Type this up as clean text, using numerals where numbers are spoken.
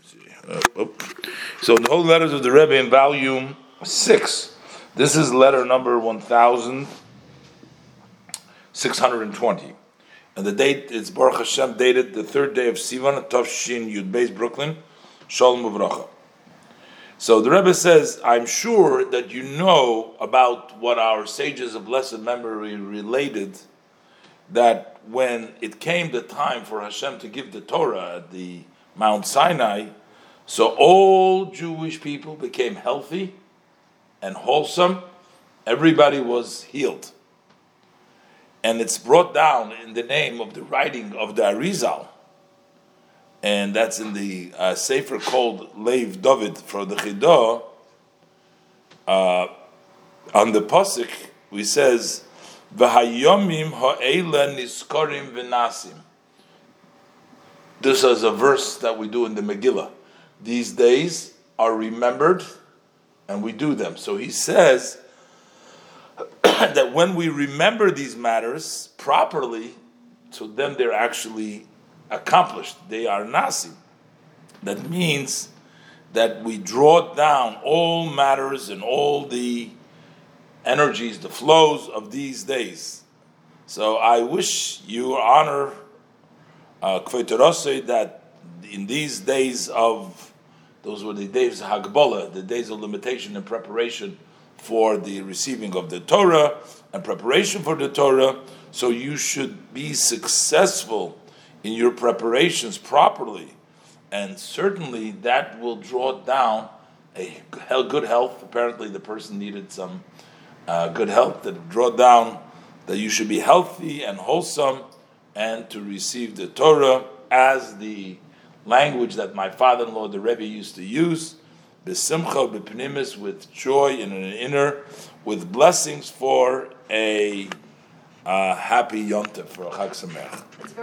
So in the Holy Letters of the Rebbe in volume 6, this is letter number 1620. And the date is Baruch Hashem, dated the third day of Sivan, Tov Yud Beis, Brooklyn, Shalom Uvracha. So the Rebbe says, I'm sure that you know about what our sages of blessed memory related, that when it came the time for Hashem to give the Torah at the Mount Sinai, so all Jewish people became healthy and wholesome. Everybody was healed. And it's brought down in the name of the writing of the Arizal. And that's in the Sefer called Leiv David for the Chidah. On the Pasuk, we says, V'hayomim ha'ela niskorim v'nasim. This is a verse that we do in the Megillah. These days are remembered, and we do them. So he says that when we remember these matters properly, so then they're actually accomplished. They are nasim. That means that we draw down all matters and all the energies, the flows of these days. So I wish you honor Kveiterosei that in these days of, those were the days of Hagbolah, the days of limitation and preparation for the receiving of the Torah and preparation for the Torah, so you should be successful in your preparations properly, and certainly that will draw down a good health. Apparently the person needed some good health, that draw down that you should be healthy and wholesome and to receive the Torah as the language that my father-in-law, the Rebbe, used to use, b'simcha, b'pnimis, with joy in an inner, with blessings for a happy Yom Tov, for a Chag Sameach.